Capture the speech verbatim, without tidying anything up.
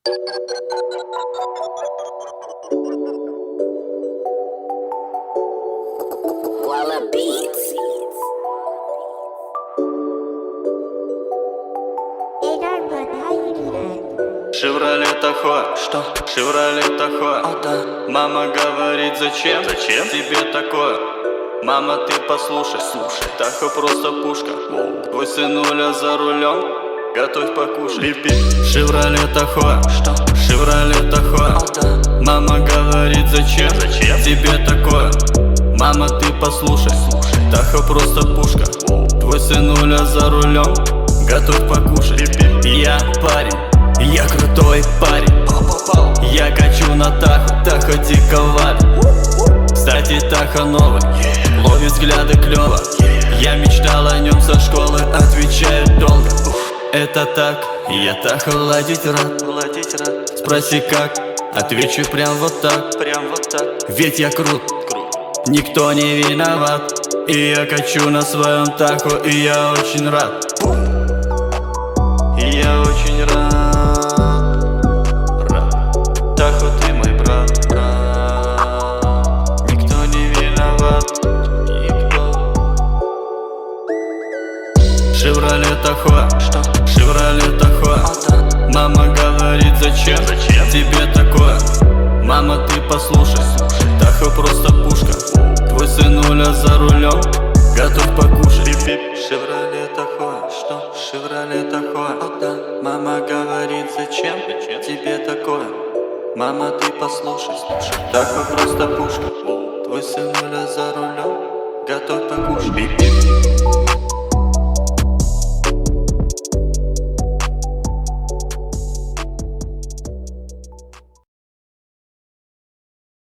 Walla Beats. Hey, Darkblood, how you do that? Шевроле Тахо, что? Шевроле Тахо, О, да. мама говорит, зачем? Зачем тебе такое? Мама, ты послушай, слушай, Тахо просто пушка. Твой сынуля за рулем, готовь покушать. Пип-пип. Шевроле Тахо, Что? Шевроле Тахо, О, да. мама говорит, зачем? Зачем тебе такое? Мама, ты послушай, слушай, Тахо просто пушка. Твой сынуля за рулем, готовь покушать. Пип-пип. Я парень, я крутой парень. Я качу на Тахо, Тахо диковат. Кстати, Тахо новый, ловит взгляды клёво. Я мечтал о нем со школы, отвечаю долго. Это так, я Тахо ладить рад. Владеть рад. Спроси как, отвечу прям вот так. Прям вот так. Ведь я крут, Круто. никто не виноват. И я качу на своем Тахо, и я очень рад. И я очень рад. Рад. Тахо, ты мой брат, брат. Никто не виноват. Никто. Шевроле Тахо, Что? Шевроле Тахо, О, да. мама говорит, зачем? Зачем? тебе такое? Мама, ты послушай, Тахо просто пушка. Твой сынуля за рулем, готов покушать. Пип-пип. Шевроле Тахо, что? Шевроле Тахо, О, да. мама говорит, зачем? Зачем тебе такое? Мама, ты послушай, слушай, Тахо просто пушка. Твой сынуля за рулем, готов покушать. Пип-пип.